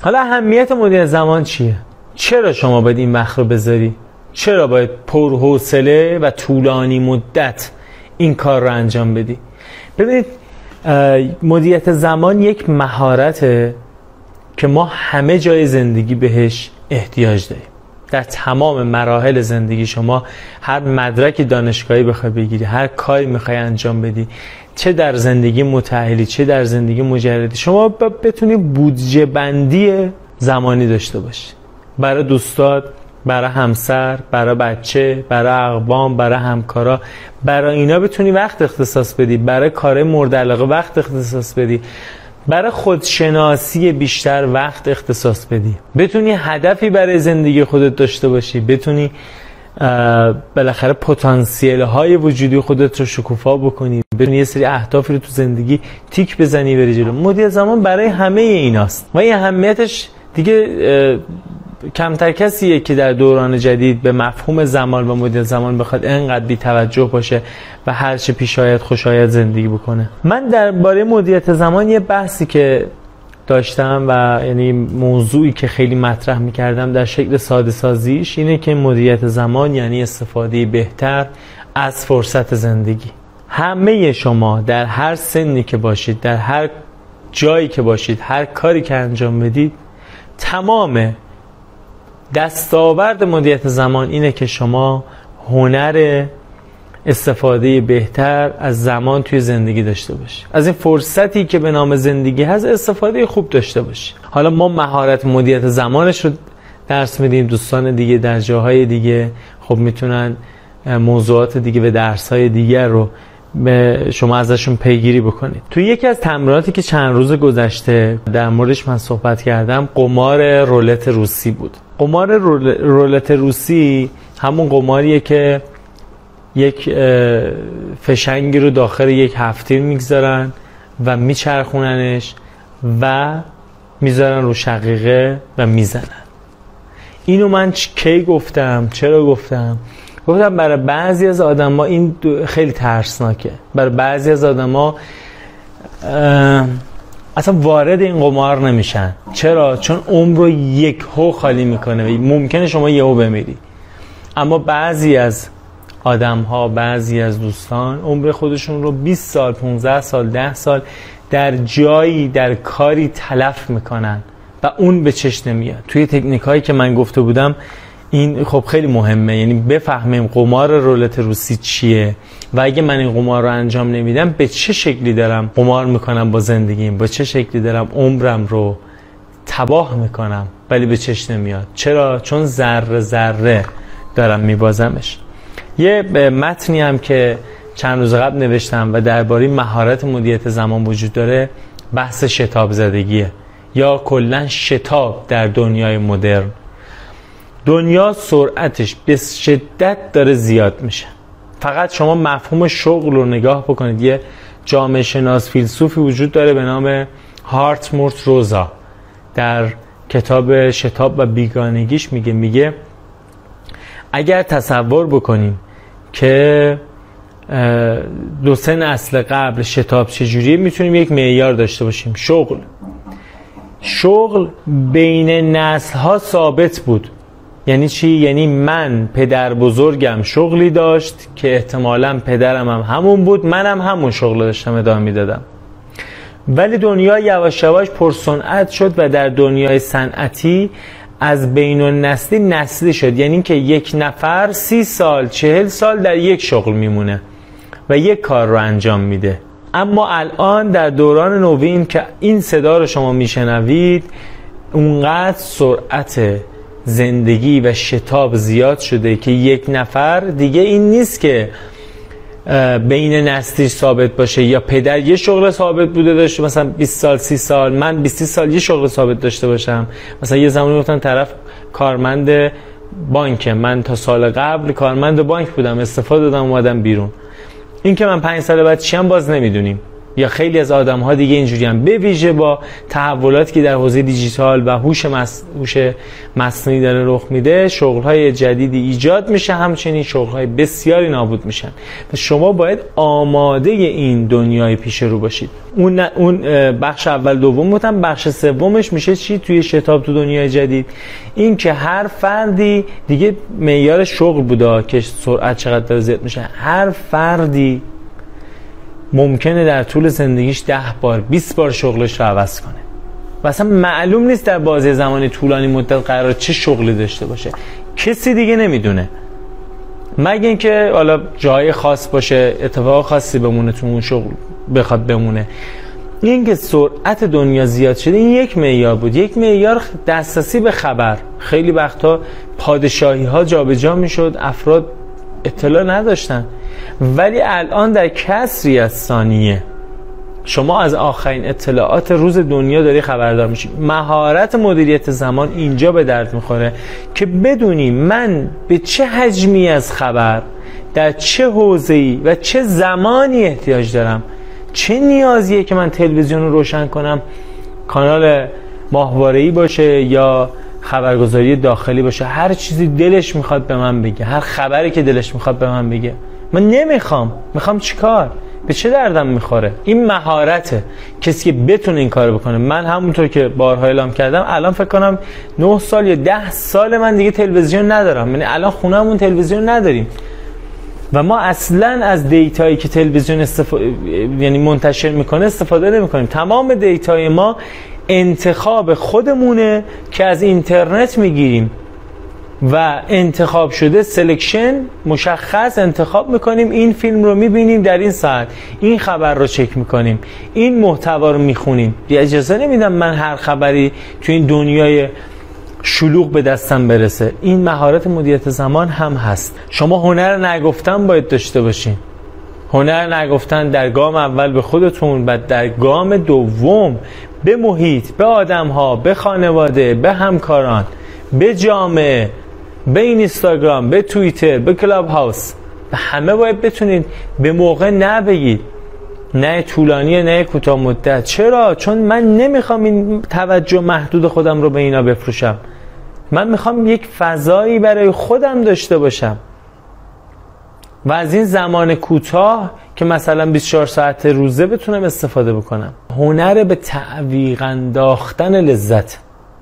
حالا اهمیت مدیریت زمان چیه؟ چرا شما باید این وقت رو بذاری؟ چرا باید پرحوصله و طولانی مدت این کار رو انجام بدی؟ ببینید مدیریت زمان یک مهارته که ما همه جای زندگی بهش احتیاج داریم. در تمام مراحل زندگی شما هر مدرک دانشگاهی بخوای بگیری، هر کاری میخوای انجام بدی، چه در زندگی متأهلی چه در زندگی مجردی، شما بتونی بودجه بندی زمانی داشته باشی برای دوستات، برای همسر، برای بچه، برای اقوام، برای همکارا. برای اینا بتونی وقت اختصاص بدی، برای کار مورد علاقه وقت اختصاص بدی، برای خودشناسی بیشتر وقت اختصاص بدی، بتونی هدفی برای زندگی خودت داشته باشی، بتونی بالاخره پتانسیل های وجودی خودت رو شکوفا بکنی، بتونی یه سری اهدافی رو تو زندگی تیک بزنی بری جلو. مدیریت زمان برای همه ایناست و این اهمیتش دیگه کمتر کسیه که در دوران جدید به مفهوم زمان و مدیریت زمان بخواد اینقدر بی توجه باشه و هر چه پیش آید خوش آید زندگی بکنه. من درباره مدیریت زمان یه بحثی که داشتم و یعنی موضوعی که خیلی مطرح می‌کردم در شکل ساده سازیش اینه که مدیریت زمان یعنی استفاده بهتر از فرصت زندگی. همه شما در هر سنی که باشید، در هر جایی که باشید، هر کاری که انجام بدید، تمام دستاورد مدیریت زمان اینه که شما هنر استفاده بهتر از زمان توی زندگی داشته باشی، از این فرصتی که به نام زندگی هست استفاده خوب داشته باشی. حالا ما مهارت مدیریت زمانش رو درس میدیم، دوستان دیگه در جاهای دیگه خب میتونن موضوعات دیگه و درس‌های دیگر رو به شما ازشون پیگیری بکنید. توی یکی از تمریناتی که چند روز گذشته در موردش من صحبت کردم قمار رولت روسی بود. قمار رولت روسی همون قماریه که یک فشنگی رو داخل یک هفتیر میگذارن و میچرخوننش و میذارن رو شقیقه و میزنن. اینو من کی گفتم؟ چرا گفتم برای بعضی از آدما این خیلی ترسناکه. برای بعضی از آدما اصلا وارد این قمار نمیشن. چرا؟ چون عمر رو یکهو خالی میکنه و ممکنه شما یهو بمیری. اما بعضی از آدم‌ها، بعضی از دوستان عمر خودشون رو 20 سال، 15 سال، 10 سال در جایی، در کاری تلف میکنن و اون به چشم نمیاد. توی تکنیکایی که من گفته بودم این خب خیلی مهمه، یعنی بفهمیم قمار رولت روسی چیه و اگه من این قمار رو انجام نمیدم به چه شکلی دارم قمار میکنم با زندگیم، با چه شکلی دارم عمرم رو تباه میکنم ولی به چشم نمیاد. چرا؟ چون ذره ذره دارم میبازمش. یه متنی هم که چند روز قبل نوشتم و درباره مهارت مدیریت زمان وجود داره بحث شتاب زدگیه یا کلا شتاب در دنیای مدرن. دنیا سرعتش به شدت داره زیاد میشه. فقط شما مفهوم شغل رو نگاه بکنید. یه جامعه شناس فیلسوفی وجود داره به نام هارتموت روزا، در کتاب شتاب و بیگانگیش میگه اگر تصور بکنیم که 2-3 نسل قبل شتاب چجوریه میتونیم یک معیار داشته باشیم. شغل بین نسل ها ثابت بود. یعنی چی؟ یعنی من پدر بزرگم شغلی داشت که احتمالاً پدرم هم همون بود، منم همون شغل داشتم ادامه میدادم. ولی دنیا یواش یواش پرصنعت شد و در دنیای صنعتی از بین النسلی نسلی شد. یعنی که یک نفر 30 سال 40 سال در یک شغل میمونه و یک کار رو انجام میده. اما الان در دوران نوین که این صدا رو شما میشنوید اونقدر سرعت زندگی و شتاب زیاد شده که یک نفر دیگه این نیست که بین نسلی ثابت باشه یا پدر یه شغل ثابت بوده داشته مثلا 20 سال 30 سال، من 20 سال یه شغل ثابت داشته باشم. مثلا یه زمانی گفتن طرف کارمند بانک، من تا سال قبل کارمند بانک بودم، استفاده دادم اومدم بیرون. این که من 5 سال بعد چیم باز نمیدونیم. یا خیلی از آدم‌ها دیگه اینجوریان، به ویژه با تحولاتی که در حوزه دیجیتال و هوش مصنوعی داره رخ میده، شغل‌های جدیدی ایجاد میشه، همچنین شغل‌های بسیاری نابود میشن و شما باید آماده این دنیای پیش رو باشید. اون بخش اول دوم بودم. بخش سومش میشه چی توی شتاب تو دنیای جدید؟ این که هر فردی دیگه معیار شغل بوده که سرعت چقدر داره زیاد میشه، هر فردی ممکنه در طول زندگیش 10 بار 20 بار شغلش رو عوض کنه و اصلا معلوم نیست در بازه زمانی طولانی مدت قرار چه شغلی داشته باشه. کسی دیگه نمیدونه، مگه اینکه حالا جای خاص باشه، اتفاق خاصی بمونه تو اون شغل بخواد بمونه. این که سرعت دنیا زیاد شده، این یک معیار بود، یک معیار دسترسی به خبر. خیلی وقتا پادشاهی ها جابجا میشد، افراد اطلاع نداشتن، ولی الان در کسری از ثانیه شما از آخرین اطلاعات روز دنیا داری خبردار میشی. مهارت مدیریت زمان اینجا به درد میخوره که بدونی من به چه حجمی از خبر در چه حوزه‌ای و چه زمانی احتیاج دارم. چه نیازیه که من تلویزیون رو روشن کنم، کانال ماهواره‌ای باشه یا خبرگزاری داخلی باشه، هر چیزی دلش میخواد به من بگه، هر خبری که دلش میخواد به من بگه. من میخوام چیکار؟ به چه دردم میخوره؟ این مهارته. کسی که بتونه این کارو بکنه. من همونطور که بارها اعلام کردم الان فکر کنم 9 سال یا 10 سال من دیگه تلویزیون ندارم. یعنی الان خونه‌مون تلویزیون نداریم و ما اصلا از دیتایی که تلویزیون یعنی منتشر میکنه استفاده نمیکنیم. تمام دیتای ما انتخاب خودمونه که از اینترنت میگیریم و انتخاب شده، سلکشن مشخص انتخاب میکنیم، این فیلم رو میبینیم در این ساعت، این خبر رو چک میکنیم، این محتوا رو میخونیم. اجازه نمیدم من هر خبری تو این دنیای شلوغ به دستم برسه. این مهارت مدیریت زمان هم هست. شما هنر نگفتن باید داشته باشین. هنر نگفتن در گام اول به خودتون و در گام دوم به محیط، به آدم‌ها، به خانواده، به همکاران، به جامعه، به اینستاگرام، به توییتر، به کلاب هاوس، به همه باید بتونید به موقع نه بگید، نه طولانی نه کوتاه مدت. چرا؟ چون من نمیخوام این توجه محدود خودم رو به اینا بفروشم. من میخوام یک فضایی برای خودم داشته باشم و از این زمان کوتاه که مثلا 24 ساعت روزه بتونم استفاده بکنم. هنر به تعویق انداختن لذت.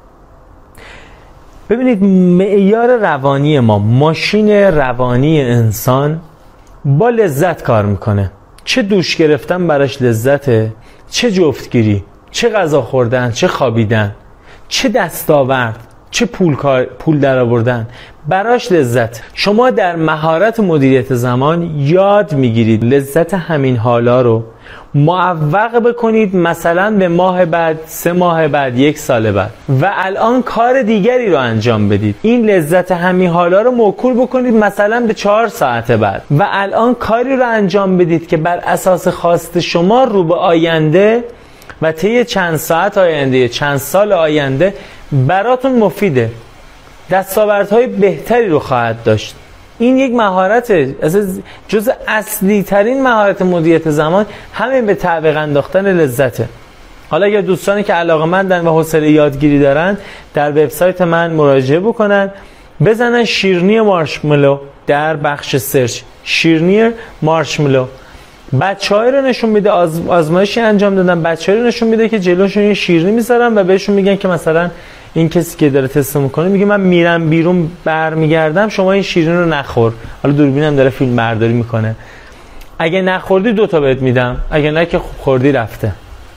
ببینید معیار روانی ما، ماشین روانی انسان با لذت کار میکنه. چه دوش گرفتن براش لذته، چه جفتگیری، چه غذا خوردن، چه خوابیدن، چه دستاورد، چه پول در آوردن، براش لذت. شما در مهارت مدیریت زمان یاد میگیرید لذت همین حالا رو معوق بکنید مثلا به ماه بعد، 3 ماه بعد، 1 سال بعد و الان کار دیگری رو انجام بدید. این لذت همین حالا رو موکول بکنید مثلا به 4 ساعت بعد و الان کاری رو انجام بدید که بر اساس خواست شما رو به آینده و طی چند ساعت آینده، چند سال آینده براتون مفیده. دستاوردهای بهتری رو خواهد داشت. این یک مهارته، جز اصلی ترین مهارت مدیریت زمان همین به تعویق انداختن لذته. حالا اگر دوستانی که علاقه‌مندن و حوصله یادگیری دارن در وبسایت من مراجعه بکنن، بزنن شیرینی مارشملو در بخش سرچ، شیرینی مارشملو. بچه‌ها رو نشون میده، آزمایشی انجام دادن، بچه‌ها رو نشون میده که جلوشون یه شیرینی میذارن و بهشون میگن که مثلا این کسی که داره تست میکنه میگه من میرم بیرون برمیگردم، شما این شیرینی رو نخور. حالا دوربینم داره فیلم برداری میکنه، اگه نخوردی 2 تا بهت میدم، اگه نه که خوردی رفته.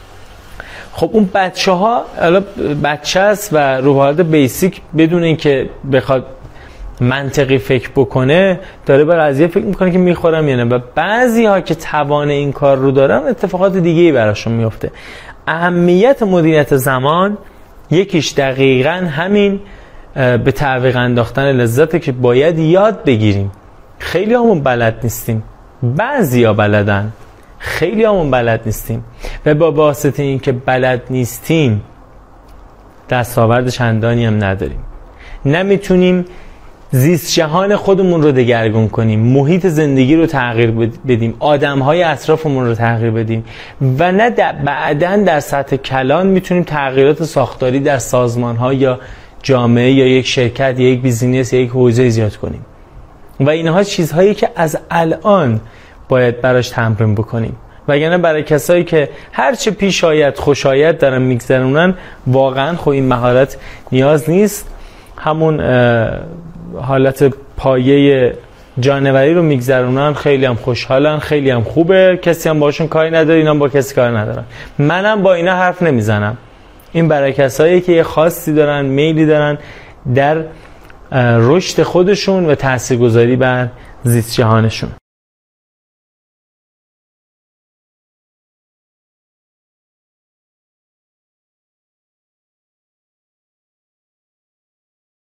خب اون بچه‌ها، حالا بچه است و رو حالت بیسیک بدون اینکه بخواد منطقی فکر بکنه داره به قضیه فکر میکنه که میخورم یا نه. و بعضی‌ها که توان این کار رو دارن اتفاقات دیگه‌ای براشون میفته. اهمیت مدیریت زمان یکیش دقیقاً همین به تعویق انداختن لذته که باید یاد بگیریم. خیلی همون بلد نیستیم، بعضیا بلدن، خیلی همون بلد نیستیم و با واسطه این که بلد نیستیم دستاورد چندانی هم نداریم. نمیتونیم زیست جهان خودمون رو دگرگون کنیم، محیط زندگی رو تغییر بدیم، آدم‌های اطرافمون رو تغییر بدیم و نه بعداً در سطح کلان میتونیم تغییرات ساختاری در سازمان‌ها یا جامعه یا یک شرکت یا یک بیزینس یا یک حوزه ایجاد کنیم. و اینها چیزهایی که از الان باید براش تمرین بکنیم، وگرنه برای کسایی که هرچه پیش آید خوشایند دارن میگذرونن، واقعا خب این مهارت نیاز نیست. همون حالت پایه جانوری رو میگذرونن، خیلی هم خوشحالن، خیلی هم خوبه، کسی هم باشون کاری نداره، اینا هم با کسی کار ندارن. منم با اینا حرف نمیزنم. این برای کسایی که یه خاصی دارن، میلی دارن در رشد خودشون و تاثیرگذاری بر زیست جهانشون.